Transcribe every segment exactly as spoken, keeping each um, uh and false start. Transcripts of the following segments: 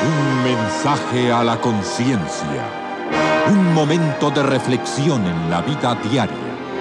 Un mensaje a la conciencia. Un momento de reflexión en la vida diaria.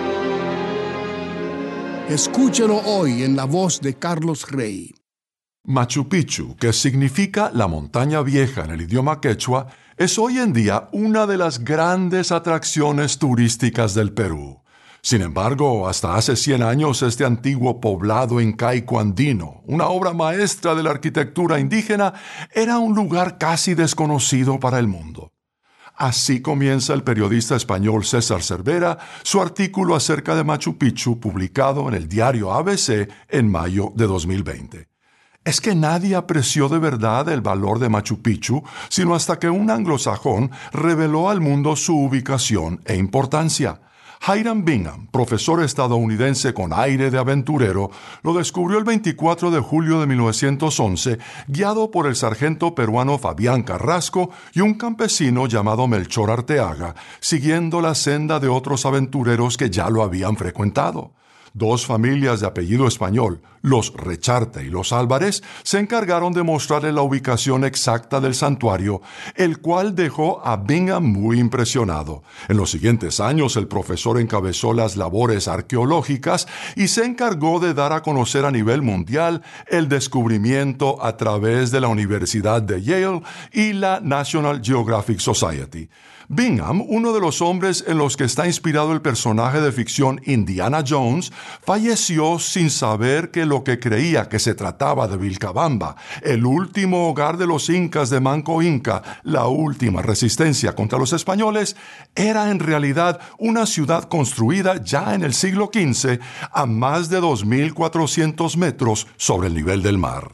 Escúchelo hoy en la voz de Carlos Rey. Machu Picchu, que significa la montaña vieja en el idioma quechua, es hoy en día una de las grandes atracciones turísticas del Perú. Sin embargo, hasta hace cien años este antiguo poblado incaico andino, una obra maestra de la arquitectura indígena, era un lugar casi desconocido para el mundo. Así comienza el periodista español César Cervera su artículo acerca de Machu Picchu publicado en el diario A B C en mayo de dos mil veinte. Es que nadie apreció de verdad el valor de Machu Picchu, sino hasta que un anglosajón reveló al mundo su ubicación e importancia. Hiram Bingham, profesor estadounidense con aire de aventurero, lo descubrió el veinticuatro de julio de mil novecientos once, guiado por el sargento peruano Fabián Carrasco y un campesino llamado Melchor Arteaga, siguiendo la senda de otros aventureros que ya lo habían frecuentado. Dos familias de apellido español, los Recharte y los Álvarez, se encargaron de mostrarle la ubicación exacta del santuario, el cual dejó a Bingham muy impresionado. En los siguientes años, el profesor encabezó las labores arqueológicas y se encargó de dar a conocer a nivel mundial el descubrimiento a través de la Universidad de Yale y la National Geographic Society. Bingham, uno de los hombres en los que está inspirado el personaje de ficción Indiana Jones, falleció sin saber que lo que creía que se trataba de Vilcabamba, el último hogar de los incas de Manco Inca, la última resistencia contra los españoles, era en realidad una ciudad construida ya en el siglo quince a más de dos mil cuatrocientos metros sobre el nivel del mar.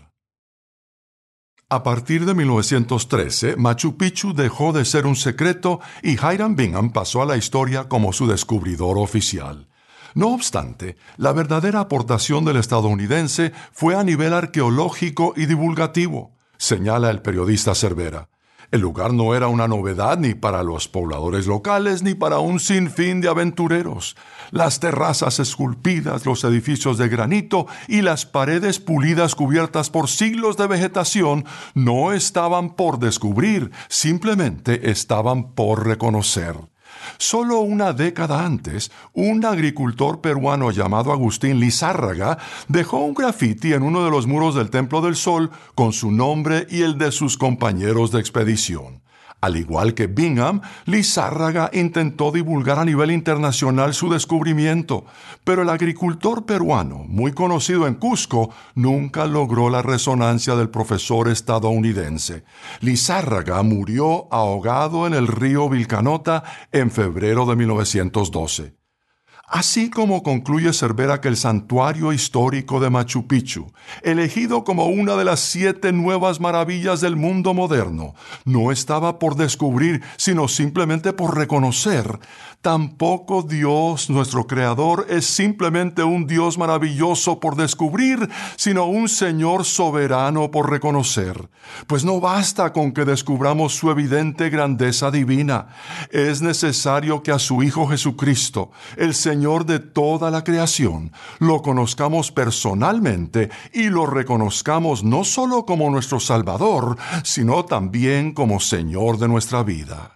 A partir de mil novecientos trece, Machu Picchu dejó de ser un secreto y Hiram Bingham pasó a la historia como su descubridor oficial. No obstante, la verdadera aportación del estadounidense fue a nivel arqueológico y divulgativo, señala el periodista Cervera. El lugar no era una novedad ni para los pobladores locales ni para un sinfín de aventureros. Las terrazas esculpidas, los edificios de granito y las paredes pulidas cubiertas por siglos de vegetación no estaban por descubrir, simplemente estaban por reconocer. Solo una década antes, un agricultor peruano llamado Agustín Lizárraga dejó un grafiti en uno de los muros del Templo del Sol con su nombre y el de sus compañeros de expedición. Al igual que Bingham, Lizárraga intentó divulgar a nivel internacional su descubrimiento, pero el agricultor peruano, muy conocido en Cusco, nunca logró la resonancia del profesor estadounidense. Lizárraga murió ahogado en el río Vilcanota en febrero de mil novecientos doce. Así como concluye Cervera que el santuario histórico de Machu Picchu, elegido como una de las siete nuevas maravillas del mundo moderno, no estaba por descubrir, sino simplemente por reconocer. Tampoco Dios, nuestro Creador, es simplemente un Dios maravilloso por descubrir, sino un Señor soberano por reconocer. Pues no basta con que descubramos su evidente grandeza divina. Es necesario que a su Hijo Jesucristo, el Señor de toda la creación, lo conozcamos personalmente y lo reconozcamos no solo como nuestro Salvador, sino también como Señor de nuestra vida.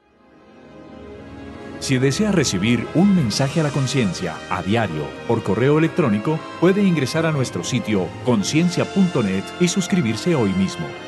Si desea recibir un mensaje a la conciencia a diario por correo electrónico, puede ingresar a nuestro sitio conciencia punto net y suscribirse hoy mismo.